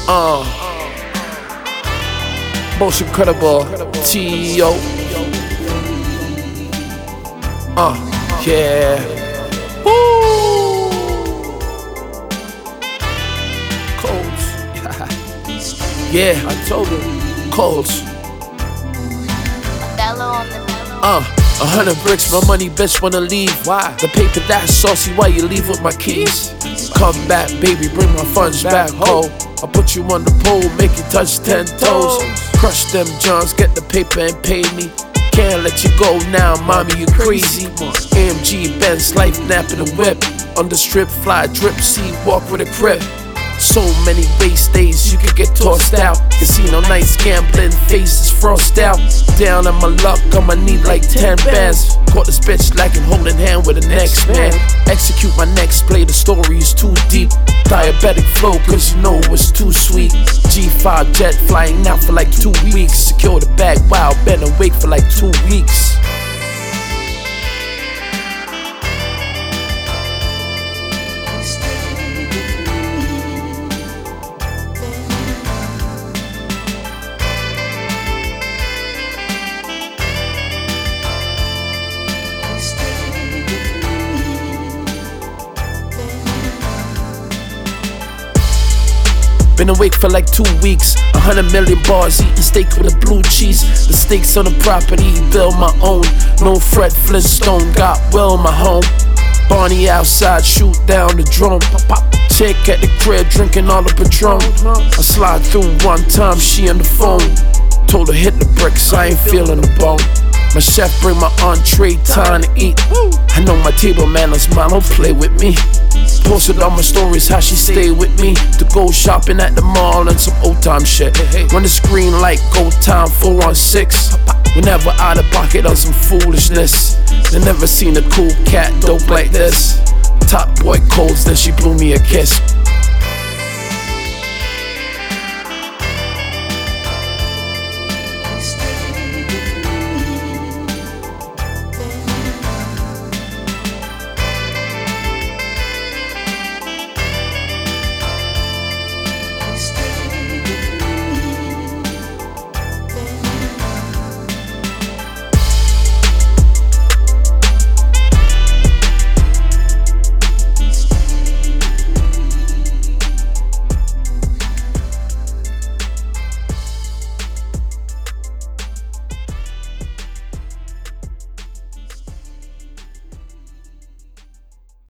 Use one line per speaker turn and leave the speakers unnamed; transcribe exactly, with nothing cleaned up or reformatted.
Uh, most incredible T O Uh, yeah. Woo! Coles. Yeah, I told him. Coles. Uh, a hundred bricks, my money, bitch wanna leave. Why? The paper that saucy, why you leave with my keys? Come back, baby, bring my funds back, ho. I'll put you on the pole, make you touch ten toes. Crush them johns, get the paper and pay me. Can't let you go now, mommy, you crazy. A M G, Benz, life, napping the whip. On the strip, fly, drip, see, walk with a crib. So many waste days, you could get tossed out. Casino nights, gambling, faces frost out. Down on my luck, on my knee like ten bands. Caught this bitch lacking, holding hand with the next man. Execute my next play, the story is too deep. Diabetic flow, cause you know it's too sweet. G five jet flying out for like two weeks. Secure the bag, wow, been awake for like two weeks. Been awake for like two weeks, a hundred million bars, eating steak with a blue cheese. The stakes on the property, build my own. No Fred Flintstone, got Will my home. Barney outside, shoot down the drum. Chick at the crib, drinking all the Patron. I slide through one time, she on the phone. Told her hit the bricks, I ain't feeling the bone. My chef bring my entree, time to eat. I know my table manners, man, don't play with me. Posted on my stories how she stay with me to go shopping at the mall and some old time shit. Run the screen like go time four on six. Whenever out of pocket on some foolishness. They never seen a cool cat dope like this. Top boy codes, then she blew me a kiss.